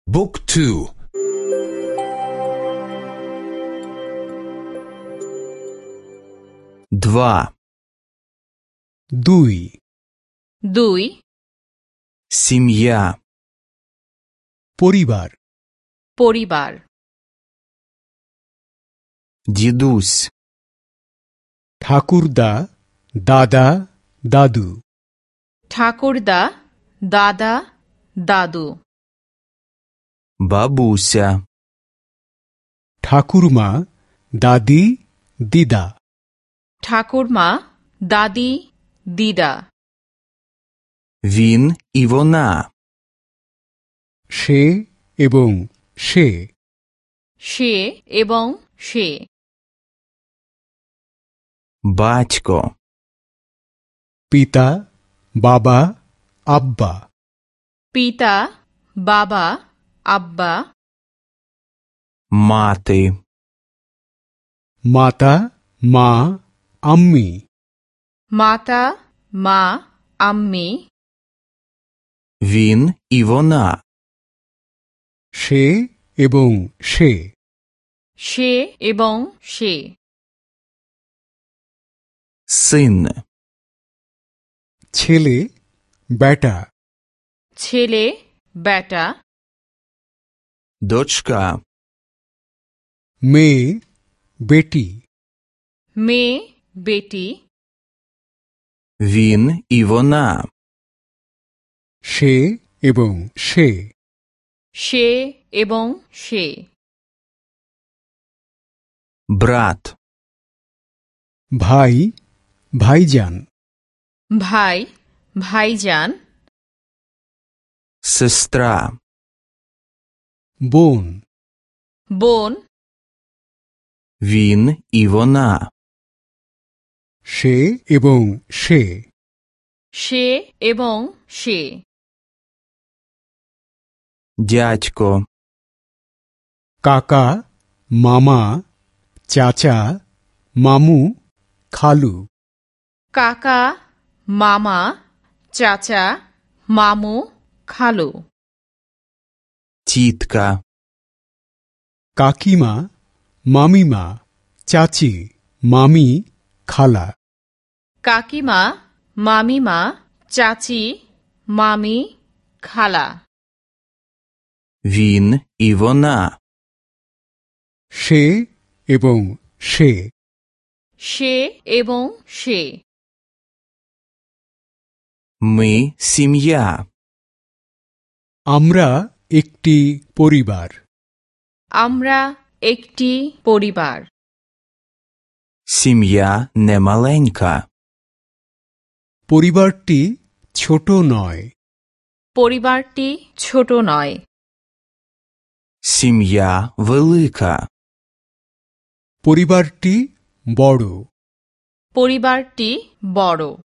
บุ๊กทูдва দুই দুই сім'я পরিবার পরিবার дідусь ঠাকুরদা দাদা দাদু ঠাকুরদা দাদা দাদু бабуся ঠাকুরমা দাদি দিদা ঠাকুরমা দাদি দিদা він і вона সে এবং সে সে এবং সে батько পিতা বাবা আব্বা পিতা বাবা আব্বা мати মাতা মা আম্মি মাতা মা আম্মি він і вона সে এবং সে সে এবং সে син ছেলে বেটা ছেলে বেটা дочка মেয়ে বেটি মেয়ে বেটি він і вона সে এবং সে সে এবং সে брат ভাই ভাইজান ভাই ভাইজান сестра বোন বোন він і вона সে এবং সে সে এবং সে дядько কাকা মামা চাচা মামু খালু কাকা মামা চাচা মামু খালু тітка কাকিমা মামিমা চাচি মামি খালা কাকিমা মামিমা চাচি মামি খালা він і вона সে এবং সে সে এবং সে ми сім'я আমরা একটি পরিবার আমরা একটি পরিবার сім'я не маленька পরিবারটি ছোট নয় পরিবারটি ছোট নয় сім'я велика পরিবারটি বড় পরিবারটি বড়